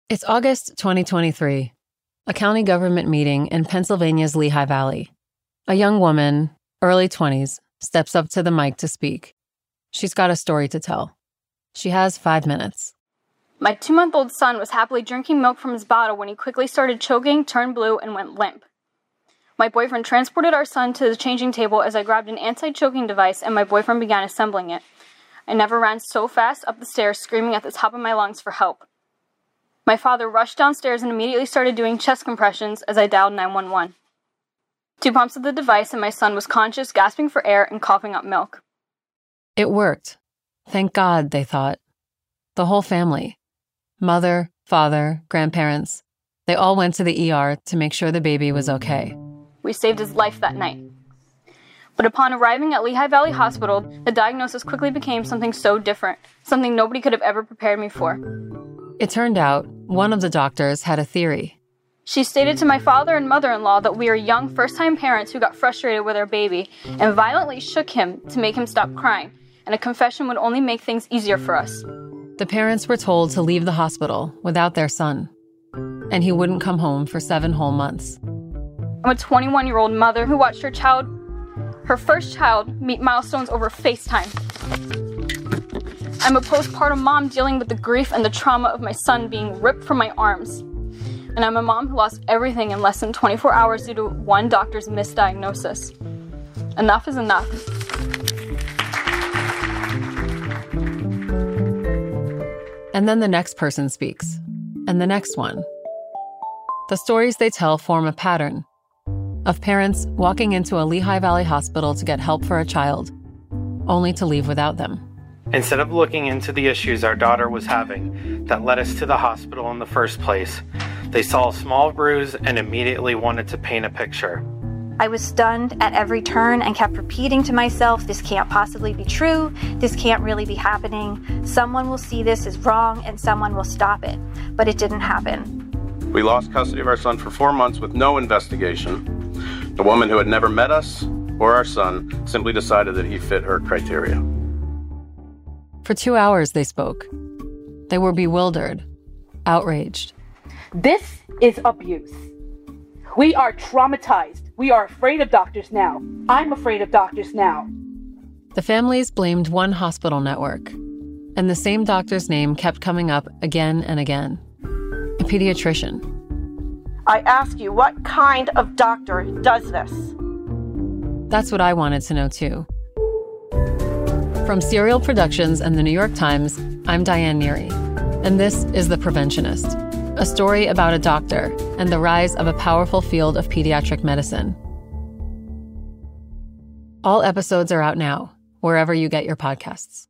It's August 2023, a county government meeting in Pennsylvania's Lehigh Valley. A young woman, early 20s, steps up to the mic to speak. She's got a story to tell. She has 5 minutes. My 2-month-old son was happily drinking milk from his bottle when he quickly started choking, turned blue, and went limp. My boyfriend transported our son to the changing table as I grabbed an anti-choking device and my boyfriend began assembling it. I never ran so fast up the stairs, screaming at the top of my lungs for help. My father rushed downstairs and immediately started doing chest compressions as I dialed 911. 2 pumps of the device and my son was conscious, gasping for air and coughing up milk. It worked. Thank God, they thought. The whole family. Mother, father, grandparents. They all went to the ER to make sure the baby was okay. We saved his life that night. But upon arriving at Lehigh Valley Hospital, the diagnosis quickly became something so different, something nobody could have ever prepared me for. It turned out one of the doctors had a theory. She stated to my father and mother-in-law that we are young first-time parents who got frustrated with our baby and violently shook him to make him stop crying, and a confession would only make things easier for us. The parents were told to leave the hospital without their son, and he wouldn't come home for 7 whole months. I'm a 21-year-old mother who watched her first child, meet milestones over FaceTime. I'm a postpartum mom dealing with the grief and the trauma of my son being ripped from my arms. And I'm a mom who lost everything in less than 24 hours due to one doctor's misdiagnosis. Enough is enough. And then the next person speaks, and the next one. The stories they tell form a pattern of parents walking into a Lehigh Valley hospital to get help for a child, only to leave without them. Instead of looking into the issues our daughter was having that led us to the hospital in the first place, they saw a small bruise and immediately wanted to paint a picture. I was stunned at every turn and kept repeating to myself, this can't possibly be true, this can't really be happening, someone will see this as wrong and someone will stop it. But it didn't happen. We lost custody of our son for 4 months with no investigation. The woman who had never met us or our son simply decided that he fit her criteria. For 2 hours they spoke. They were bewildered, outraged. This is abuse. We are traumatized. We are afraid of doctors now. I'm afraid of doctors now. The families blamed one hospital network, and the same doctor's name kept coming up again and again. A pediatrician. I ask you, what kind of doctor does this? That's what I wanted to know too. From Serial Productions and the New York Times, I'm Diane Neary, and this is The Preventionist, a story about a doctor and the rise of a powerful field of pediatric medicine. All episodes are out now, wherever you get your podcasts.